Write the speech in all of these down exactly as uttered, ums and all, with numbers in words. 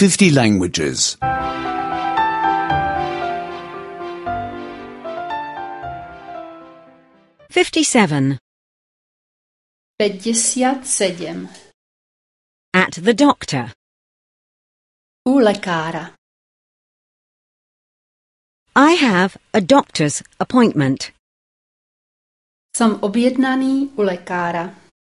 fifty languages. fifty-seven. päťdesiat sedem. At the doctor. U lekára. I have a doctor's appointment. Som objednaný u lekára.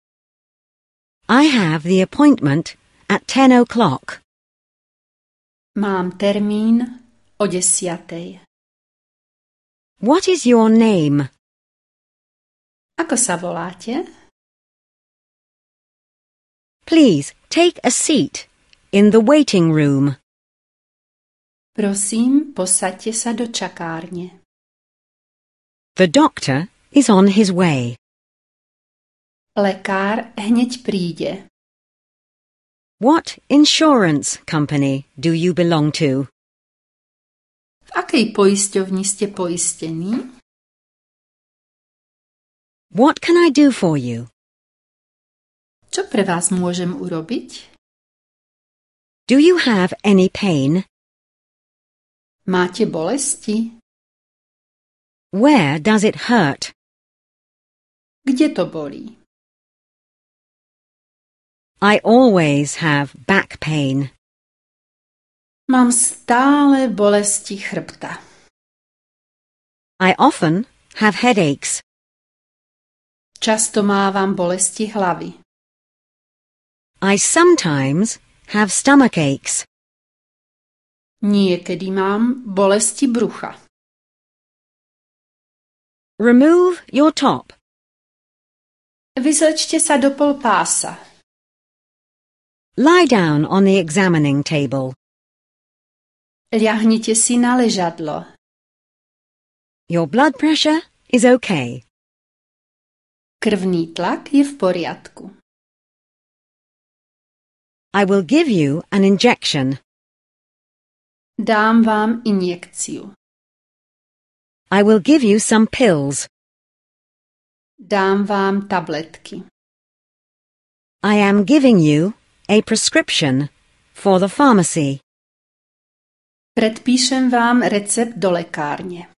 I have the appointment at ten o'clock. Mám termín o desiatej. What is your name? Ako sa voláte? Please take a seat in the waiting room. Prosím, posaďte sa do čakárne. The doctor is on his way. Lekár hneď príde. What insurance company do you belong to? V akej poisťovni ste poistení? What can I do for you? Čo pre vás môžem urobiť? Do you have any pain? Máte bolesti? Where does it hurt? Kde to bolí? I always have back pain. Mám stále bolesti chrbta. I often have headaches. Často mávam bolesti hlavy. I sometimes have stomach aches. Niekedy mám bolesti brucha. Remove your top. Vyzlečte sa do polpása. Lie down on the examining table. Ľahnite si na ležadlo. Your blood pressure is okay. Krvný tlak je v poriadku. I will give you an injection. Dám vám injekciu. I will give you some pills. Dám vám tabletky. I am giving you a prescription for the pharmacy. Predpíšem vám recept do lekárne.